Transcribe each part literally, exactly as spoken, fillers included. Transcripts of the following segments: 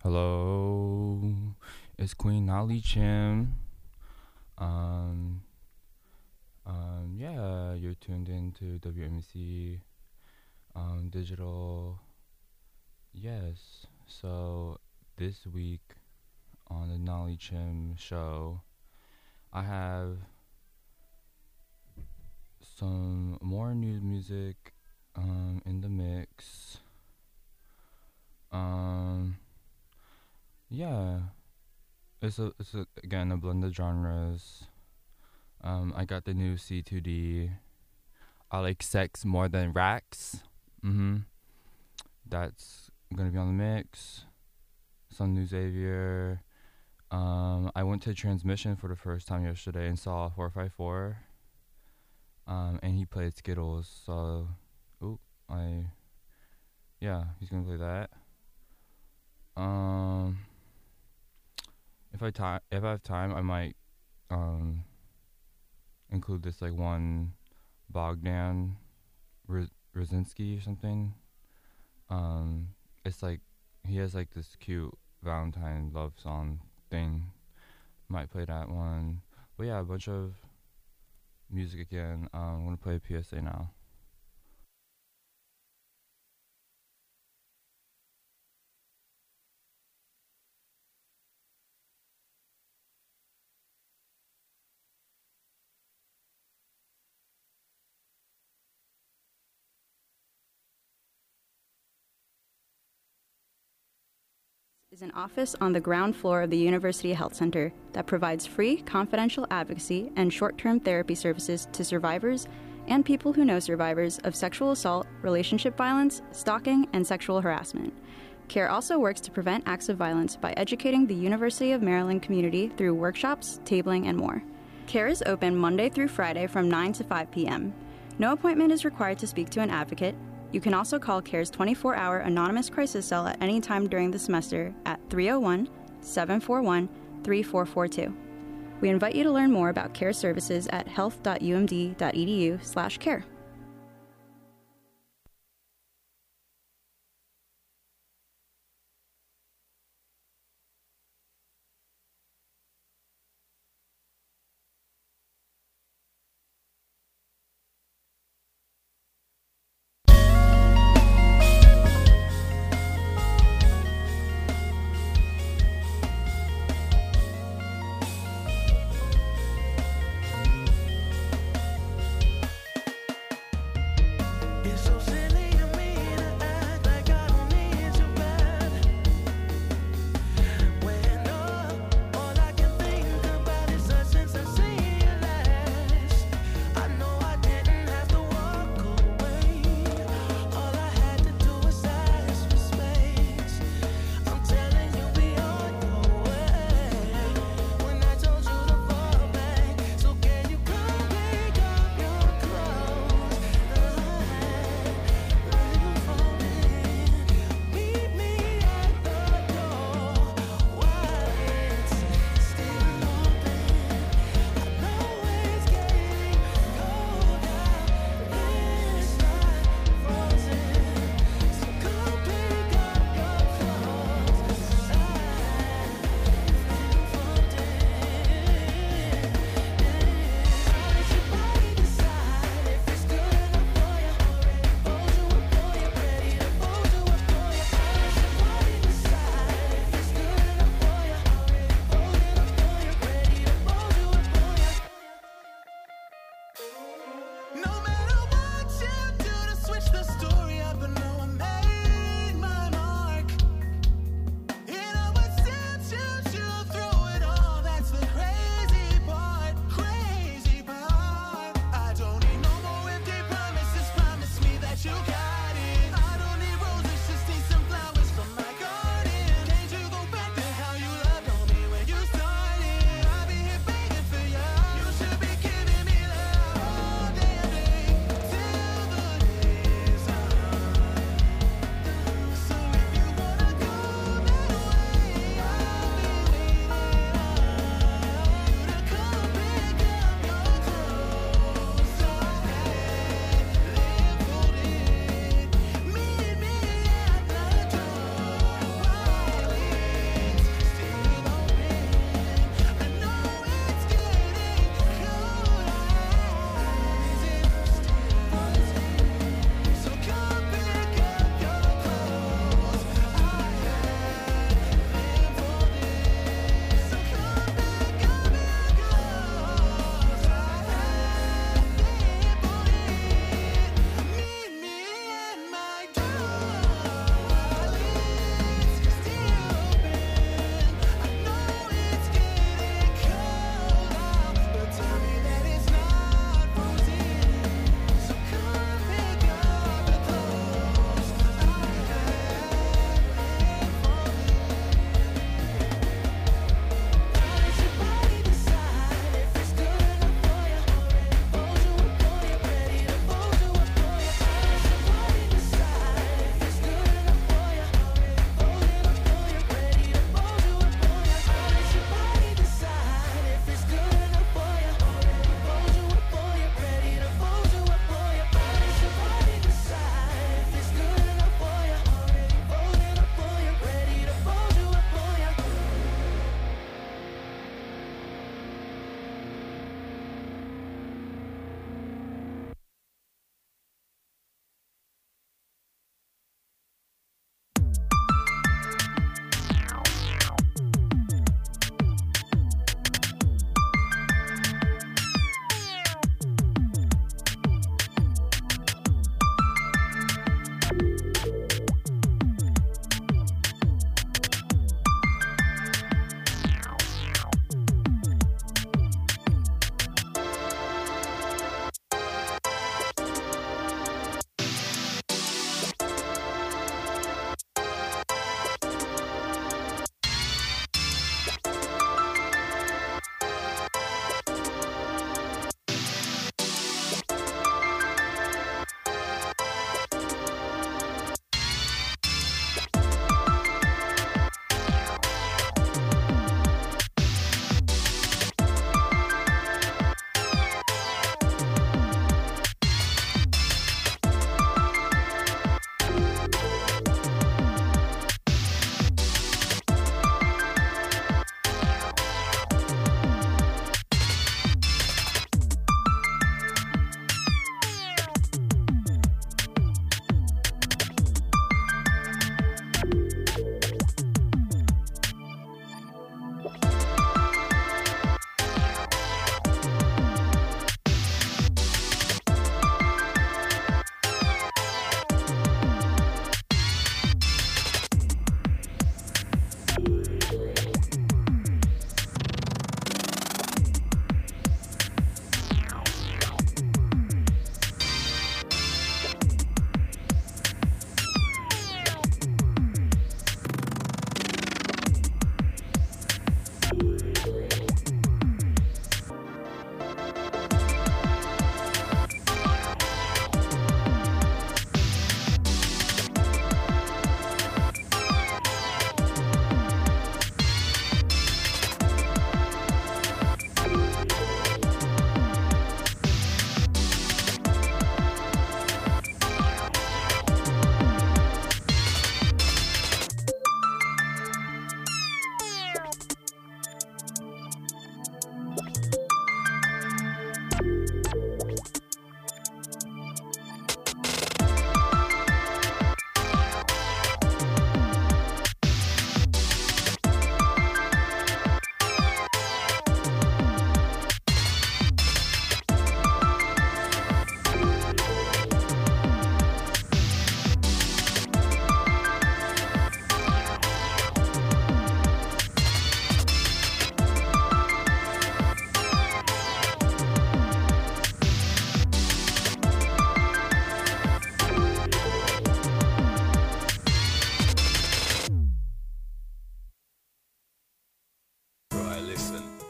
Hello, it's Queen Nali Chim. Um, um, yeah, you're tuned into W M C um, Digital. Yes, so this week on the Nali Chim show, I have some more new music um, in the mix. Um, yeah, it's a it's a, again a blend of genres. Um, I got the new C two D. I like sex more than racks. Mm-hmm. That's gonna be on the mix. Some new Xavier. Um, I went to Transmission for the first time yesterday and saw four five four. Um, and he played Skittles. So, ooh, I yeah, he's gonna play that. Um, if I ti- if I have time, I might um include this like one Bogdan Ro- Rosinski or something. Um, it's like he has like this cute Valentine love song thing. Might play that one. But yeah, a bunch of music again. Um, I'm gonna play a P S A now. Is an office on the ground floor of the University Health Center that provides free, confidential advocacy and short-term therapy services to survivors and people who know survivors of sexual assault, relationship violence, stalking, and sexual harassment. CARE also works to prevent acts of violence by educating the University of Maryland community through workshops, tabling, and more. CARE is open Monday through Friday from nine to five p.m. No appointment is required to speak to an advocate. You can also call CARE's twenty-four hour anonymous crisis cell at any time during the semester at three oh one, seven four one, three four four two. We invite you to learn more about CARE services at health.umd.edu slash care.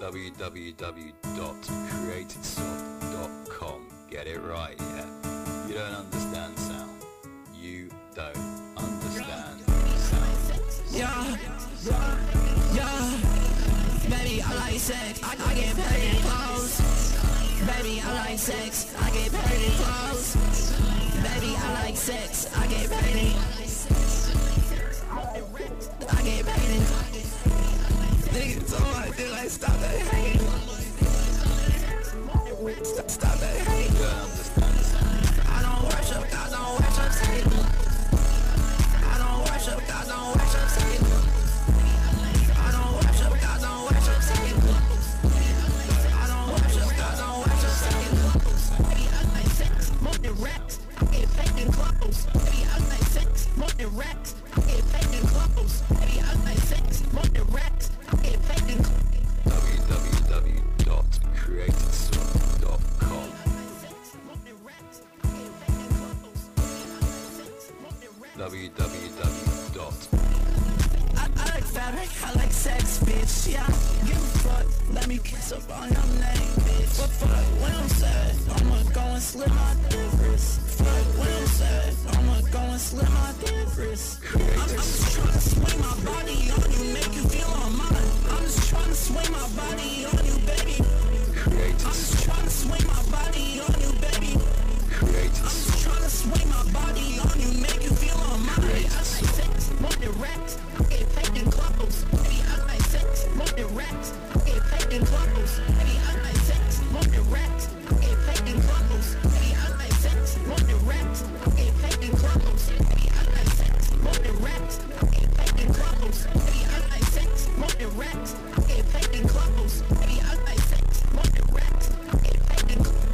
w w w dot created soft dot com. Get it right, yeah? You don't understand sound. You don't understand sound. Yeah, yeah. Baby, I like sex. I, I get paid in clothes. Baby, I like sex. I get paid in clothes. Baby, I like sex. I get paid in. I get paid in. Niggas so much, they like stop that hate. Stop, stop that hate. You don't understand sound. I don't worship God, don't worship Satan. I don't worship God, don't worship Satan. I don't worship God, don't worship Satan. I don't worship God, don't worship Satan. Baby, I like sex, more than racks. I get paid in clothes. Baby, I like sex, more than racks. I get paid in clothes. Baby, I like sex, more than racks. I get paid in clothes. w w w dot created soft dot com. w w w dot I, I like fabric, I like sex, bitch. Yeah, give a fuck. Let me kiss up on your name, bitch. But fuck when I'm sad, I'ma go and slip my dick wrist. Fuck when I'm sad, I'ma go and slip my dick wrist. I'm, I'm just trying to swing my body on you, make you feel on mine. I'm just trying to swing my body on you, baby. created I'm just trying to swing my body on you, baby. created I'm just trying to swing my body on you, make you feel on mine. Baby, I like sex, more than racks. I get paid in clothes. Baby, I like sex, more than racks. I get paid in clothes. Baby, I like sex, more than racks. I get paid in clothes. Baby, I like sex, more than racks. I get paid in clothes. Baby, I like sex, more than racks. I get paid in clothes. Baby, I like sex, more than racks. I get paid in clothes. Baby, I like sex, more than racks. I get paid in clothes.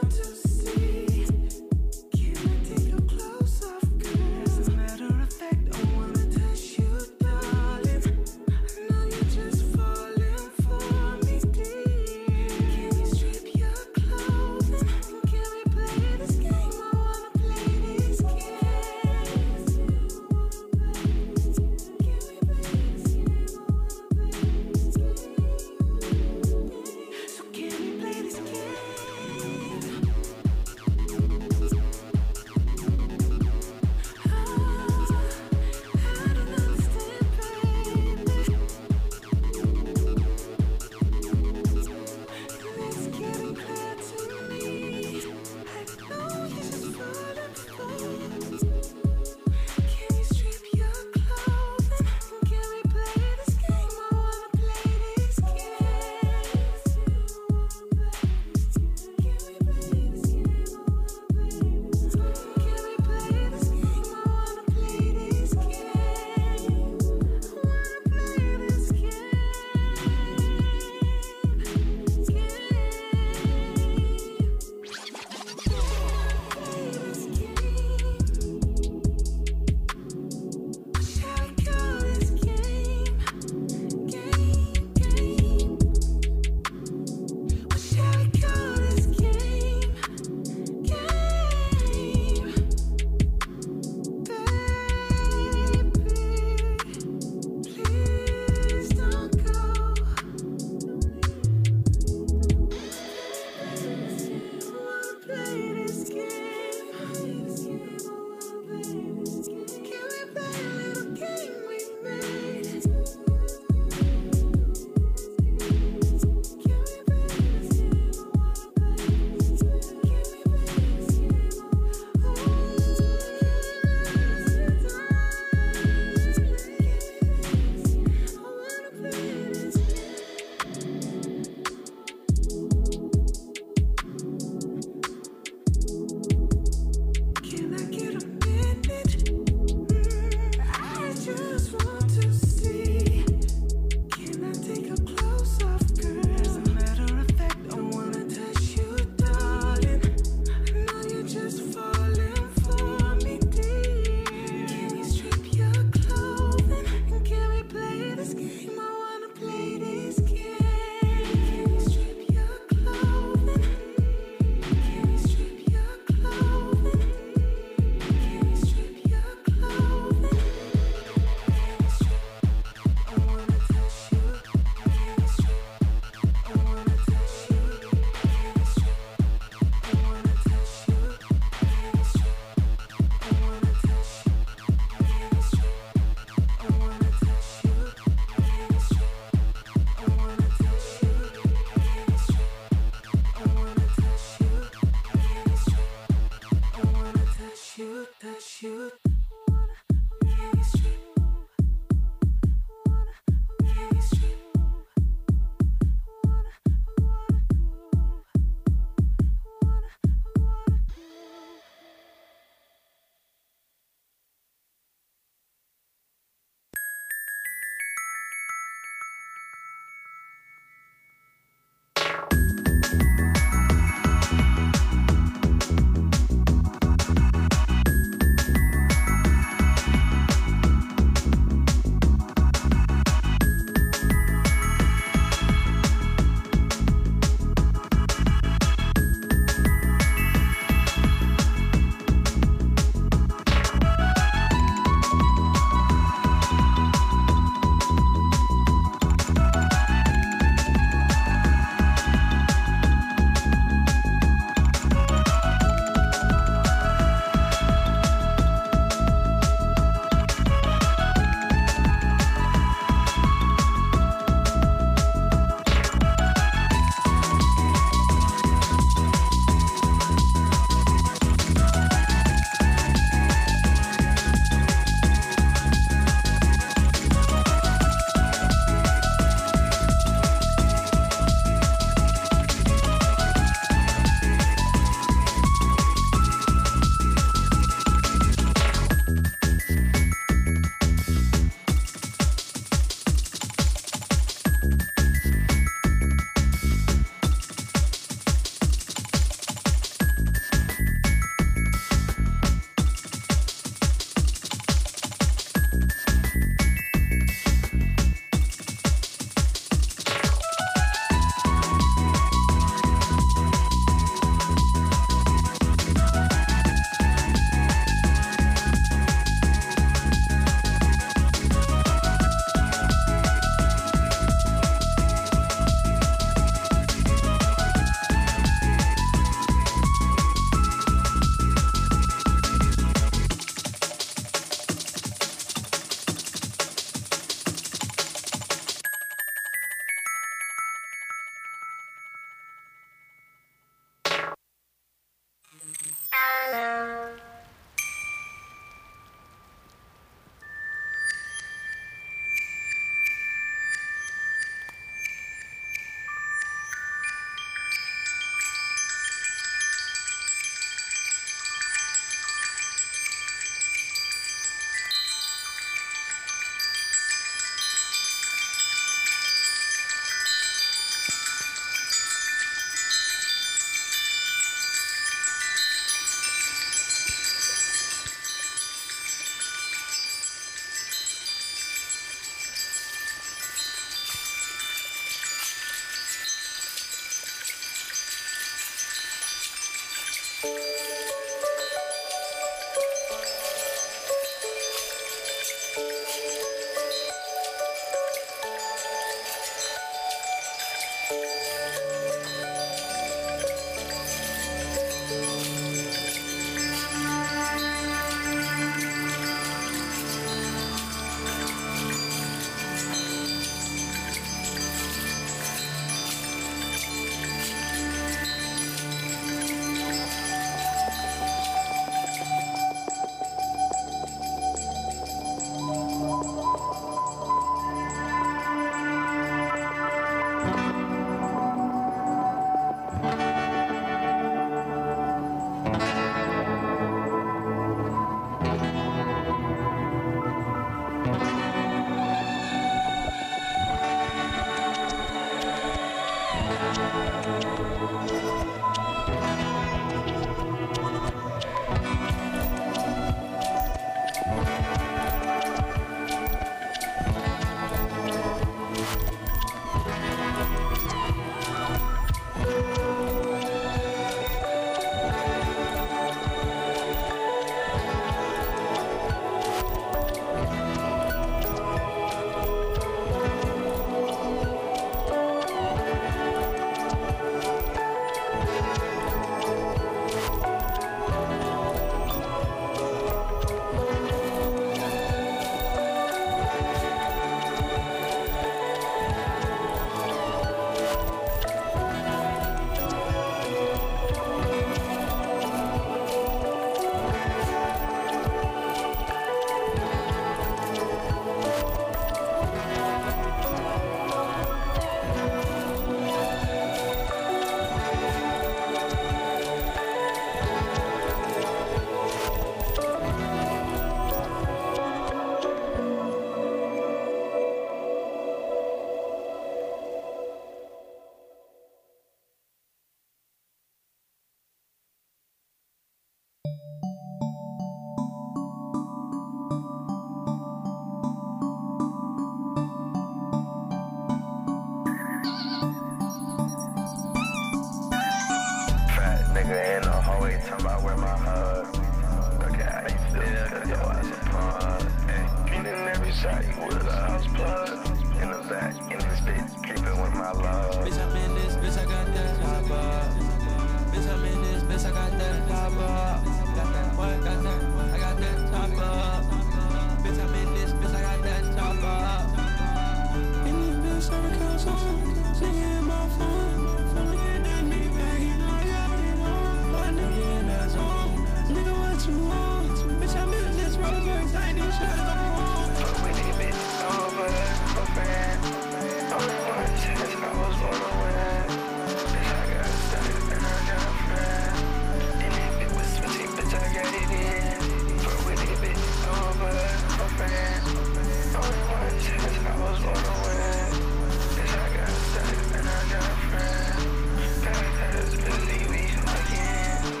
nigga in the hallway talking about where my hug. Okay, I used to do yo, I suppose. Hey, in every shot, you with a house plug. In the back, in this bitch, creeping with my love. Bitch, I'm in this, bitch, I got that hop up. Bitch, I'm in this, bitch, I got that hop up. Got that, what, got that, I got that top up. Bitch, I'm in this, bitch, I got that top up. In this bitch, I'm a console, singing in my phone. Phone in that me back, you know I got it on. My nigga in that zone, nigga, what you want? Bitch, I'm in this rose, I need shots on. Fuck with it, bitch, over, over. Only one chance I was born to win. Bitch, I got started and I got a friend. And if it was switching, bitch, I got it in. Fuck with it, bitch, over, over. Only one chance I was born to win. Bitch, I got started and I got a friend. God has busy, we fucking.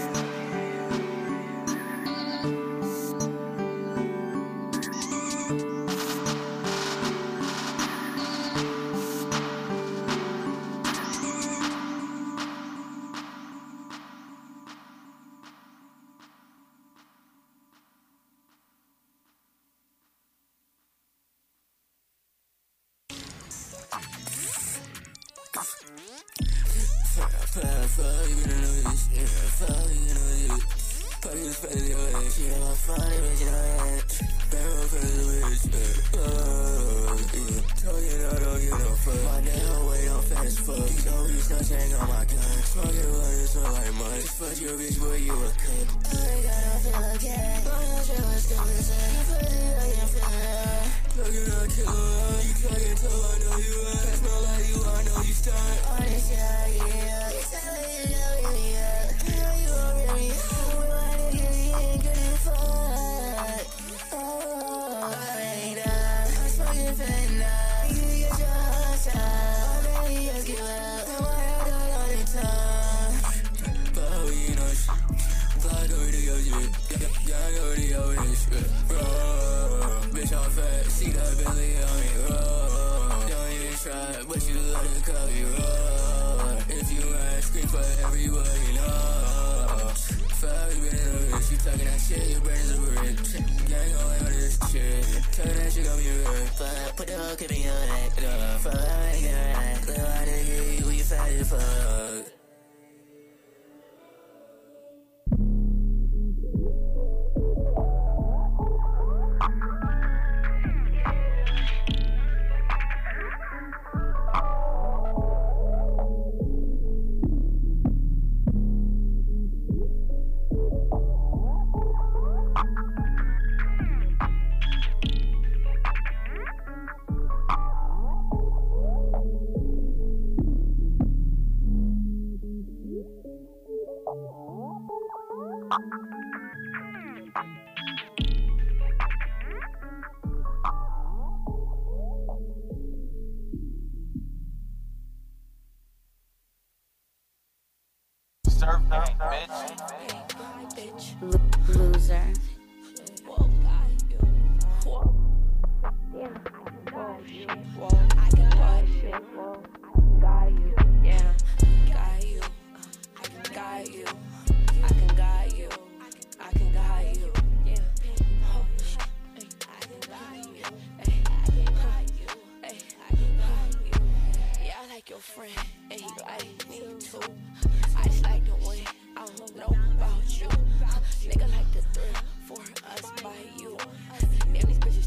Loser.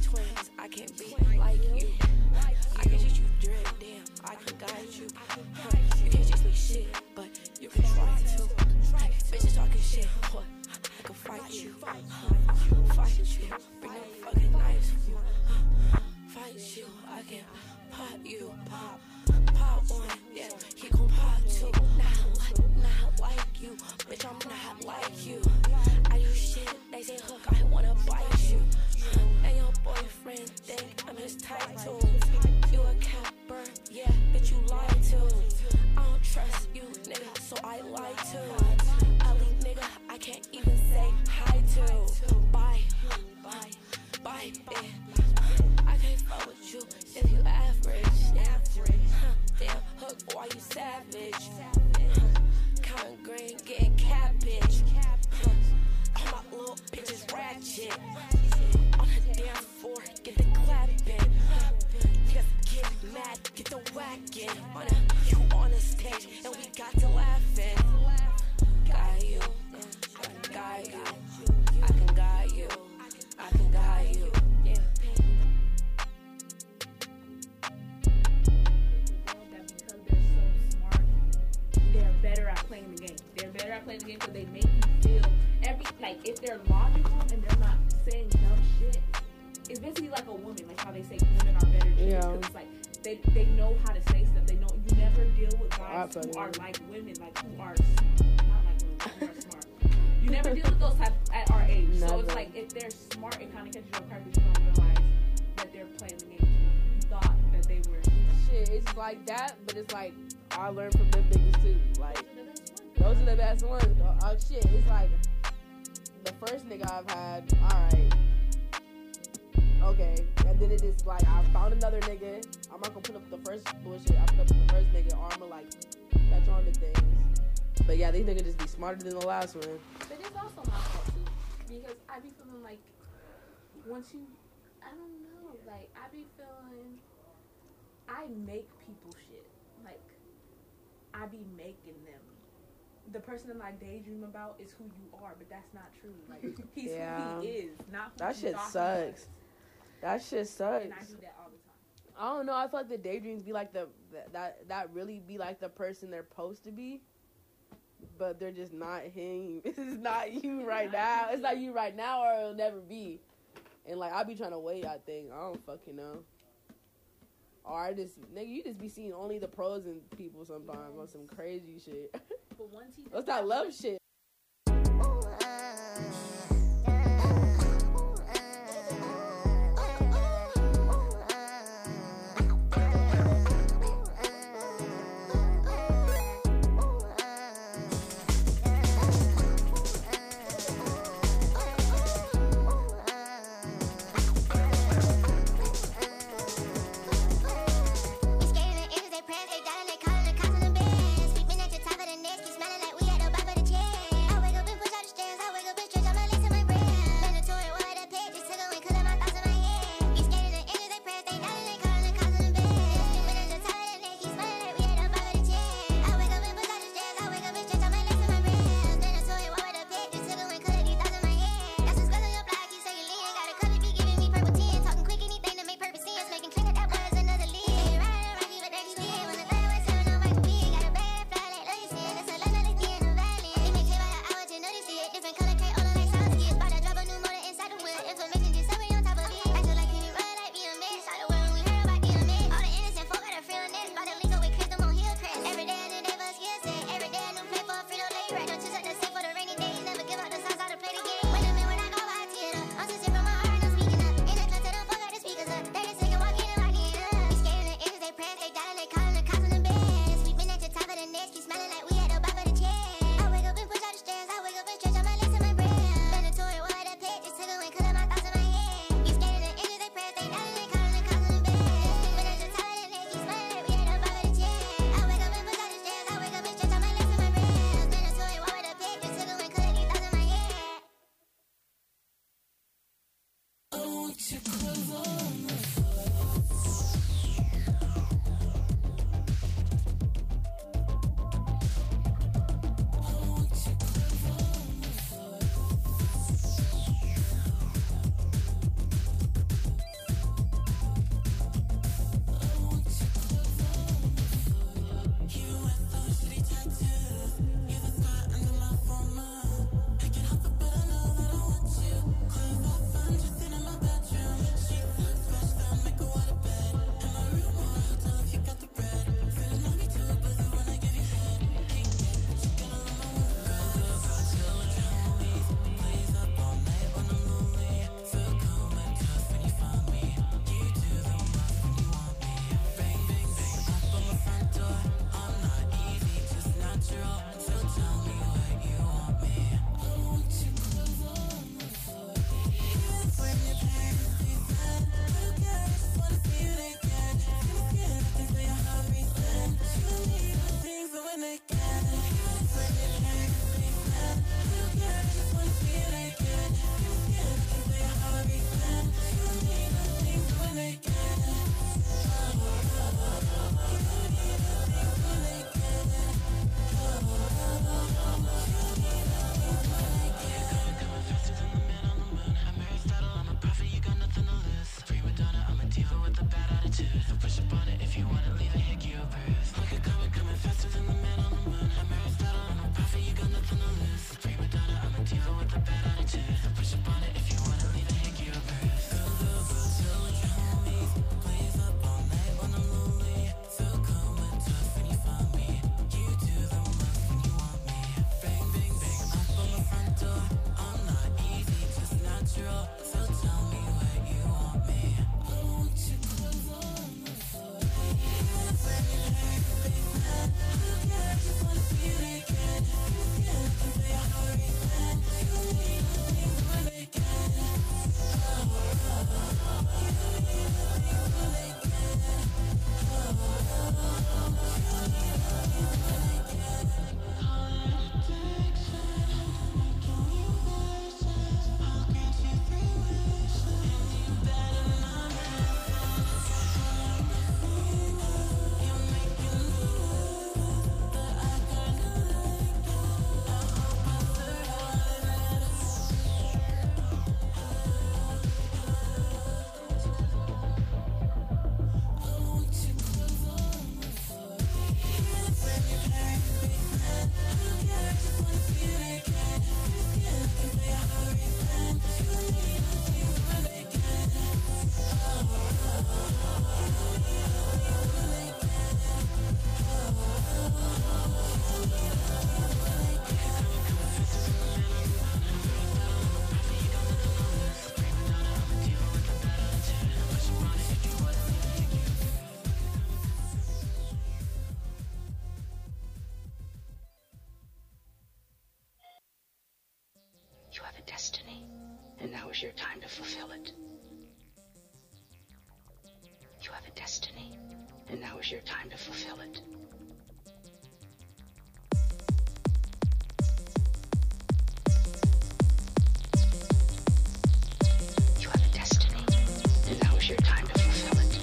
I can teach you drip, damn, I can guide you. playing the game. They're better at playing the game because they make you feel every like if they're logical and they're not saying dumb shit. It's basically like a woman, like how they say women are better than Yeah. because it's like they they know how to say stuff. They know you never deal with guys who Absolutely. are like women, like who are smart. Not like women, but who are smart. You never deal with those type at our age. So Never. it's like if they're smart, it kind of catches you off guard because you don't realize that they're playing the game too. You thought that they were. Shit, it's like that, but it's like I learned from them niggas too. Like those are the best ones. Oh, oh, shit, it's like the first nigga I've had. All right, okay, and then it is like I found another nigga. I'm not gonna put up the first bullshit. I put up the first nigga, or I'ma like catch on to things. But yeah, these niggas just be smarter than the last one. But it's also my fault too, because I be feeling like once you, I don't know, like I be feeling I make people shit. Like I be making them. The person that I daydream about is who you are, but that's not true. Like he's Yeah. who he is, not who That you shit thought he sucks. was. That shit sucks. And I do that all the time. I don't know. I feel like the daydreams be like the that that, that really be like the person they're supposed to be, but they're just not him. This is not you right now. It's not you right now, or it'll never be. And like I be trying to wait. I think I don't fucking know. Or I just nigga, you just be seeing only the pros in people sometimes on some crazy shit. But once he What's that love shit? is your time to fulfill it. You have a destiny, and now is your time to fulfill it. You have a destiny, and now is your time to fulfill it.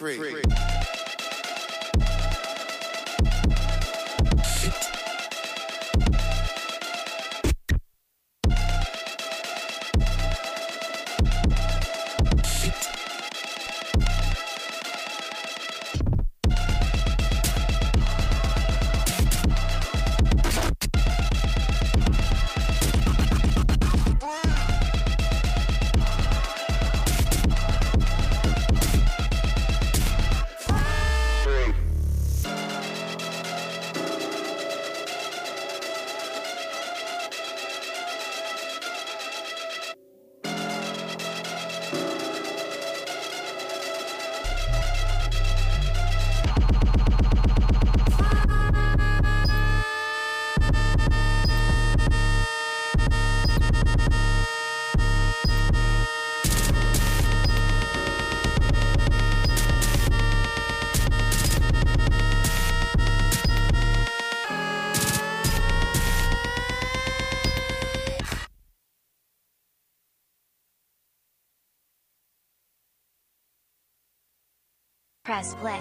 free. free. Press play.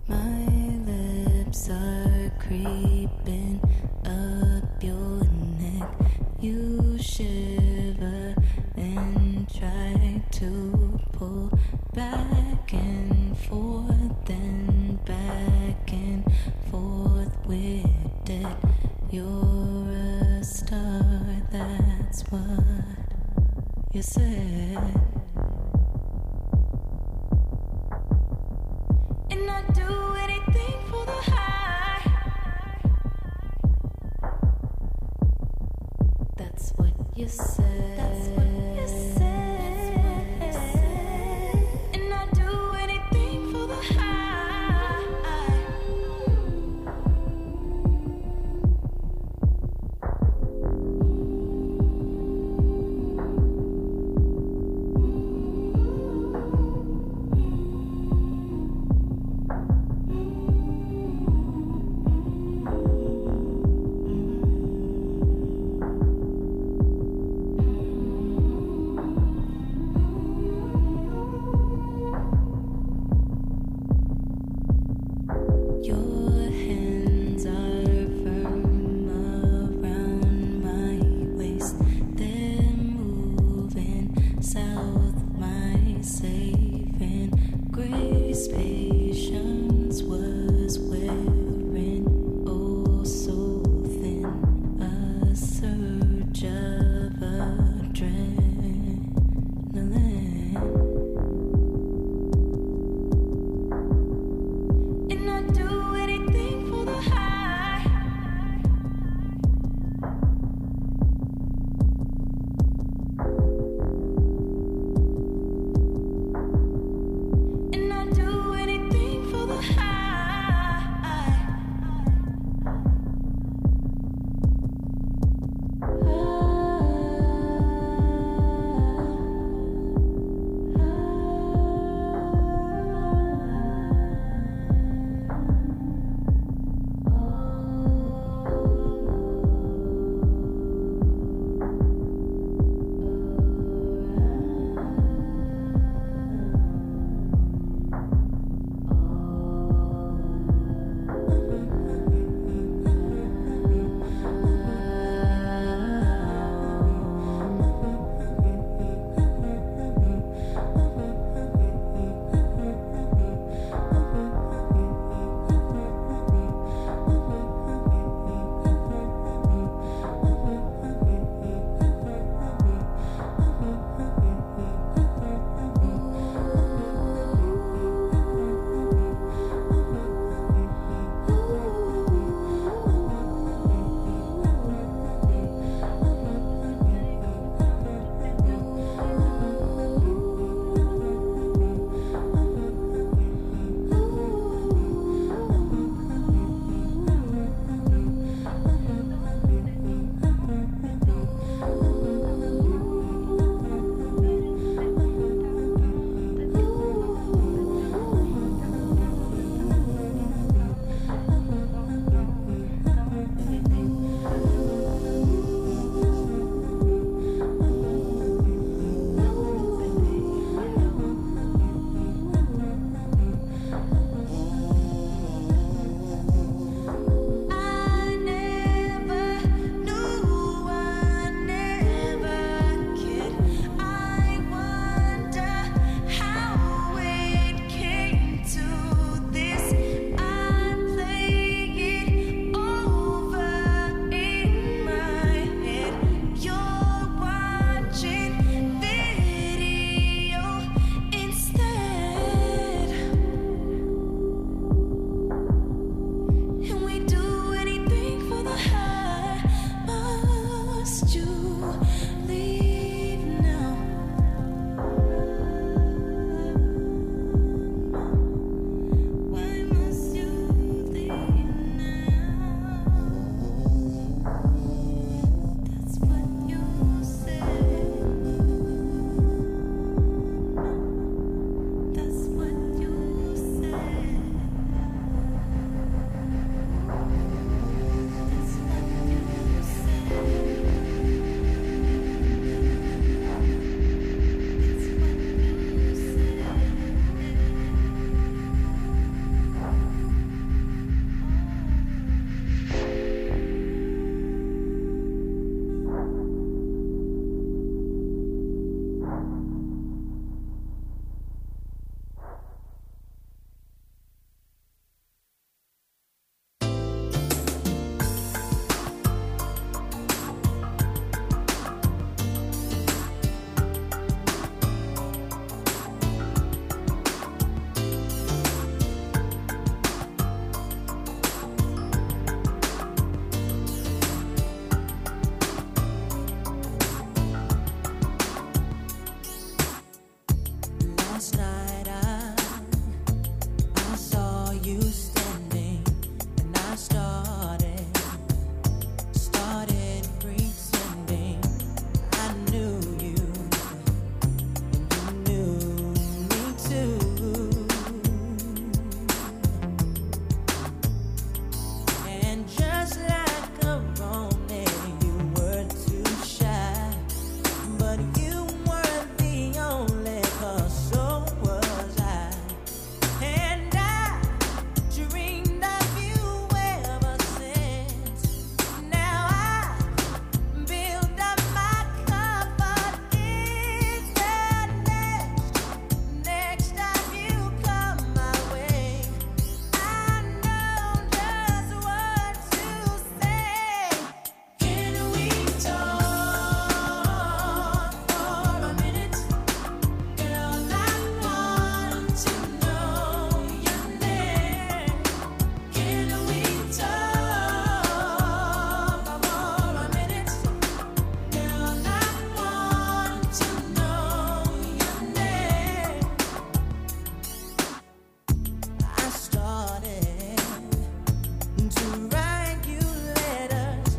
My lips are creeping up your neck. You shiver and try to pull back and forth and back and forth with it. You're a star, that's what you said. And I'd do anything for the high. That's what you said.